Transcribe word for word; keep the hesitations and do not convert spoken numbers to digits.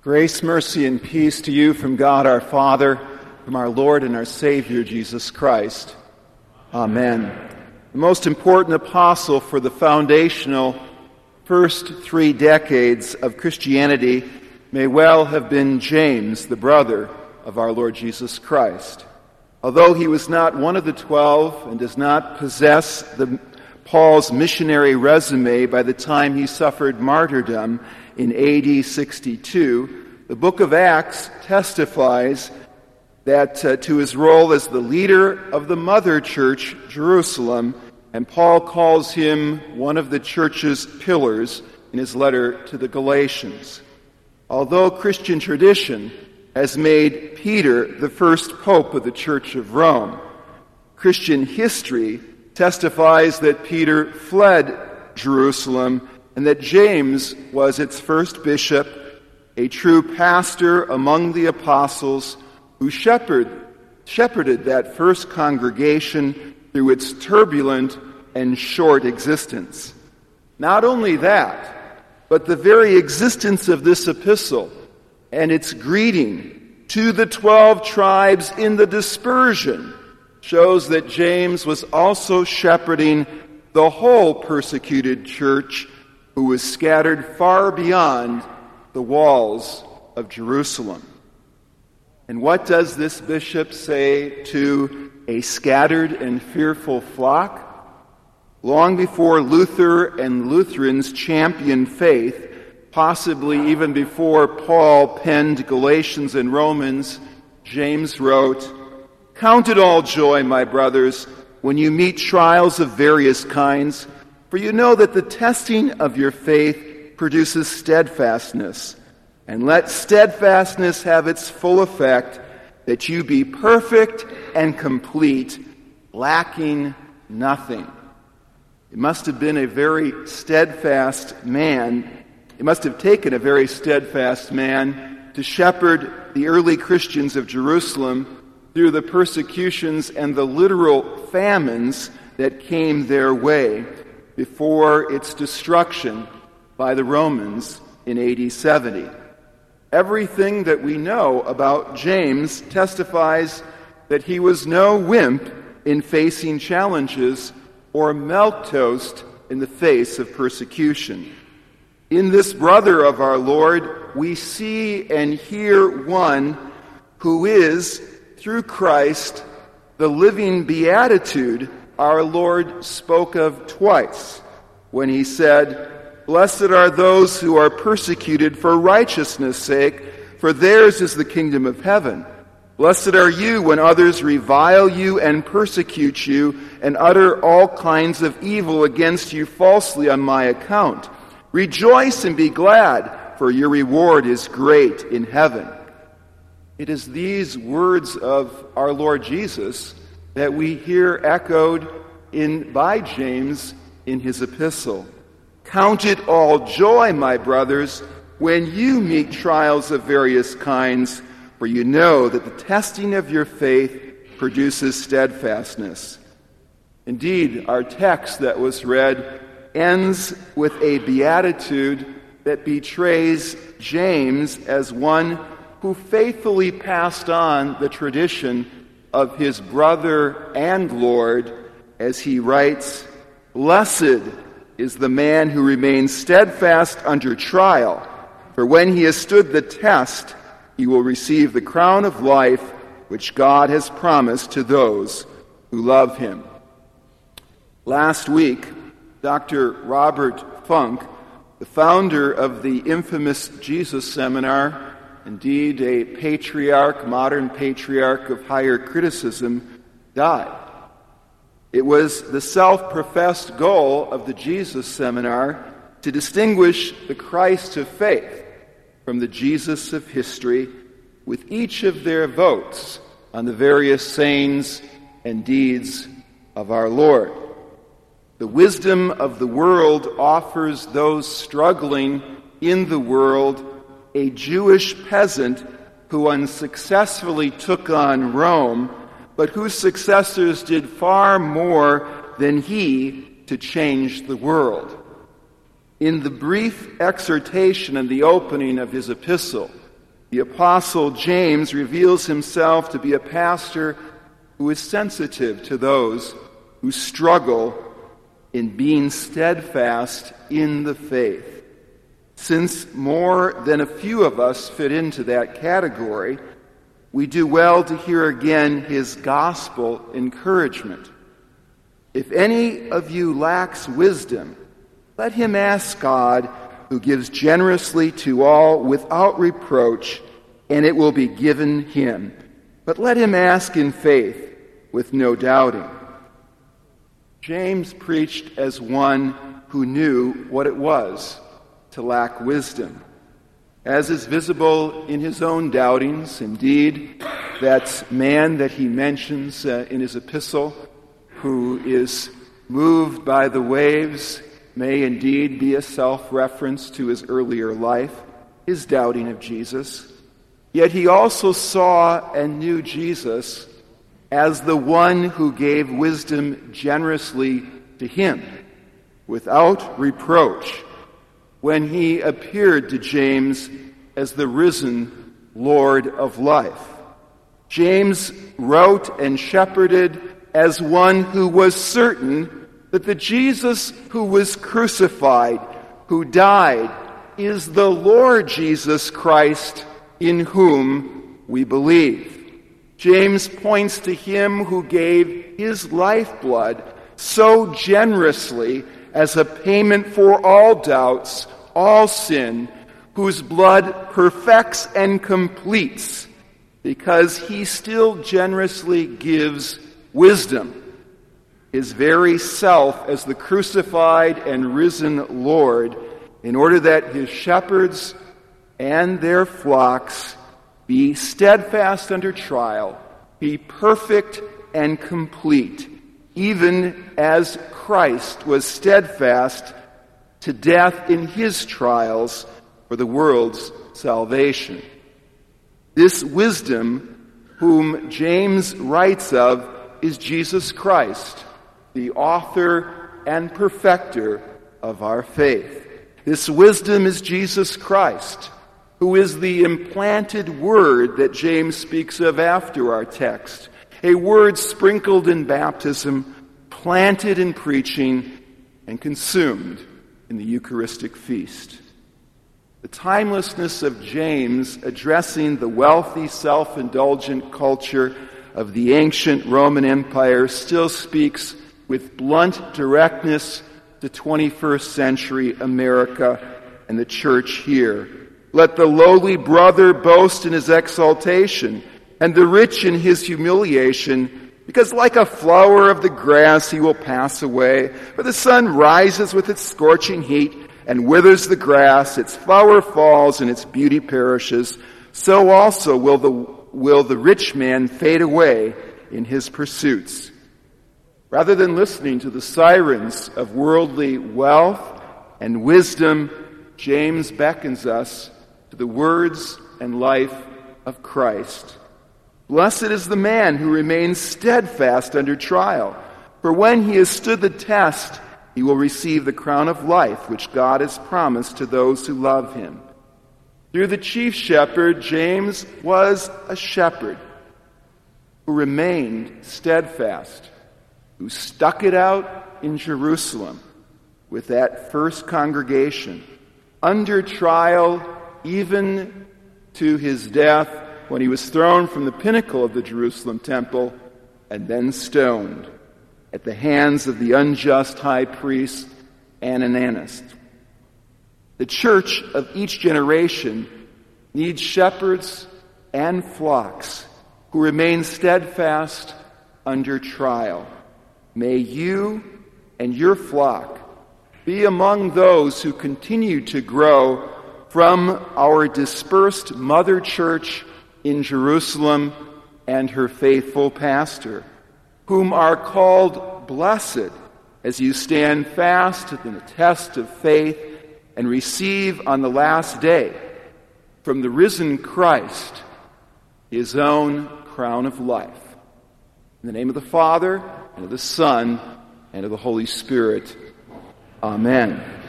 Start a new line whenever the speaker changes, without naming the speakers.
Grace, mercy, and peace to you from God our Father, from our Lord and our Savior, Jesus Christ. Amen. The most important apostle for the foundational first three decades of Christianity may well have been James, the brother of our Lord Jesus Christ. Although he was not one of the twelve and does not possess the, Paul's missionary resume by the time he suffered martyrdom in A D sixty-two, the book of Acts testifies that uh, to his role as the leader of the mother church, Jerusalem, and Paul calls him one of the church's pillars in his letter to the Galatians. Although Christian tradition has made Peter the first pope of the Church of Rome, Christian history testifies that Peter fled Jerusalem and that James was its first bishop, a true pastor among the apostles who shepherd, shepherded that first congregation through its turbulent and short existence. Not only that, but the very existence of this epistle and its greeting to the twelve tribes in the dispersion shows that James was also shepherding the whole persecuted church who was scattered far beyond the walls of Jerusalem. And what does this bishop say to a scattered and fearful flock? Long before Luther and Lutherans championed faith, possibly even before Paul penned Galatians and Romans, James wrote, "Count it all joy, my brothers, when you meet trials of various kinds, for you know that the testing of your faith produces steadfastness. And let steadfastness have its full effect, that you be perfect and complete, lacking nothing." It must have been a very steadfast man. It must have taken a very steadfast man to shepherd the early Christians of Jerusalem through the persecutions and the literal famines that came their way before its destruction by the Romans in A D seventy. Everything that we know about James testifies that he was no wimp in facing challenges or milquetoast in the face of persecution. In this brother of our Lord, we see and hear one who is, through Christ, the living beatitude our Lord spoke of twice when he said, "Blessed are those who are persecuted for righteousness' sake, for theirs is the kingdom of heaven. Blessed are you when others revile you and persecute you and utter all kinds of evil against you falsely on my account. Rejoice and be glad, for your reward is great in heaven." It is these words of our Lord Jesus that we hear echoed in by James in his epistle. "Count it all joy, my brothers, when you meet trials of various kinds, for you know that the testing of your faith produces steadfastness." Indeed, our text that was read ends with a beatitude that betrays James as one who faithfully passed on the tradition of his brother and Lord, as he writes, "Blessed is the man who remains steadfast under trial, for when he has stood the test, he will receive the crown of life which God has promised to those who love him." Last week, Doctor Robert Funk, the founder of the infamous Jesus Seminar, indeed a patriarch, modern patriarch of higher criticism, died. It was the self-professed goal of the Jesus Seminar to distinguish the Christ of faith from the Jesus of history, with each of their votes on the various sayings and deeds of our Lord. The wisdom of the world offers those struggling in the world a Jewish peasant who unsuccessfully took on Rome, but whose successors did far more than he to change the world. In the brief exhortation and the opening of his epistle, the Apostle James reveals himself to be a pastor who is sensitive to those who struggle in being steadfast in the faith. Since more than a few of us fit into that category, we do well to hear again his gospel encouragement. If any of you lacks wisdom, let him ask God, who gives generously to all without reproach, and it will be given him. But let him ask in faith, with no doubting. James preached as one who knew what it was to lack wisdom. As is visible in his own doubtings, indeed, that man that he mentions uh, in his epistle, who is moved by the waves, may indeed be a self-reference to his earlier life, his doubting of Jesus. Yet he also saw and knew Jesus as the one who gave wisdom generously to him, without reproach, when he appeared to James as the risen Lord of life. James wrote and shepherded as one who was certain that the Jesus who was crucified, who died, is the Lord Jesus Christ in whom we believe. James points to him who gave his lifeblood so generously as a payment for all doubts, all sin, whose blood perfects and completes, because he still generously gives wisdom, his very self as the crucified and risen Lord, in order that his shepherds and their flocks be steadfast under trial, be perfect and complete, even as Christ was steadfast to death in his trials for the world's salvation. This wisdom, whom James writes of, is Jesus Christ, the author and perfecter of our faith. This wisdom is Jesus Christ, who is the implanted word that James speaks of after our text, a word sprinkled in baptism, planted in preaching, and consumed in the Eucharistic feast. The timelessness of James addressing the wealthy, self-indulgent culture of the ancient Roman Empire still speaks with blunt directness to twenty-first century America and the church here. Let the lowly brother boast in his exaltation, and the rich in his humiliation, because like a flower of the grass he will pass away. For the sun rises with its scorching heat and withers the grass, its flower falls and its beauty perishes. So also will the, will the rich man fade away in his pursuits. Rather than listening to the sirens of worldly wealth and wisdom, James beckons us to the words and life of Christ. Blessed is the man who remains steadfast under trial, for when he has stood the test, he will receive the crown of life which God has promised to those who love him. Through the chief shepherd, James was a shepherd who remained steadfast, who stuck it out in Jerusalem with that first congregation, under trial even to his death, when he was thrown from the pinnacle of the Jerusalem temple and then stoned at the hands of the unjust high priest Ananias. The church of each generation needs shepherds and flocks who remain steadfast under trial. May you and your flock be among those who continue to grow from our dispersed mother church in Jerusalem and her faithful pastor, whom are called blessed as you stand fast in the test of faith and receive on the last day from the risen Christ his own crown of life. In the name of the Father, and of the Son, and of the Holy Spirit. Amen.